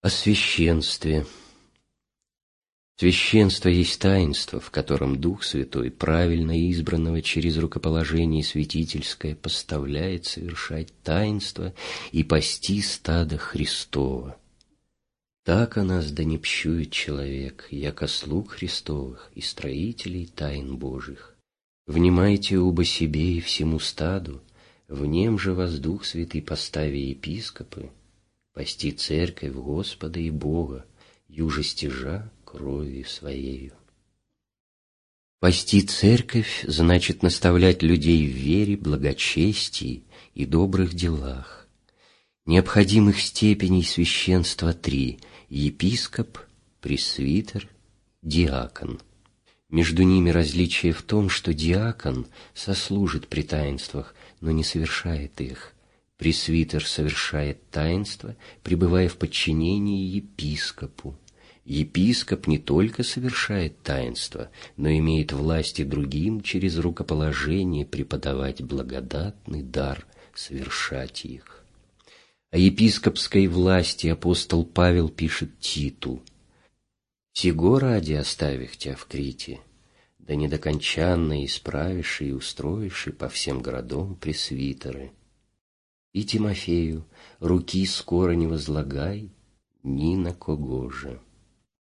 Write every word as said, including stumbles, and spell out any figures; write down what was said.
О священстве. Священство есть таинство, в котором Дух Святой правильно избранного через рукоположение святительское поставляет совершать таинство и пасти стадо Христова. Так о нас да не пщует человек, яко слуг Христовых и строителей тайн Божьих. Внимайте оба себе и всему стаду, в нем же вас Дух Святый постави епископы, пасти церковь Господа и Бога, юже стяжа кровью своею. Пасти церковь значит наставлять людей в вере, благочестии и добрых делах. Необходимых степеней священства три – епископ, пресвитер, диакон. Между ними различие в том, что диакон сослужит при таинствах, но не совершает их. Пресвитер совершает таинство, пребывая в подчинении епископу. Епископ не только совершает таинство, но имеет власть и другим через рукоположение преподавать благодатный дар, совершать их. О епископской власти апостол Павел пишет Титу: «Сего ради оставих тебя в Крите, да недокончанно исправишь и устроишь по всем городам пресвитеры. И Тимофею руки скоро не возлагай ни на кого же».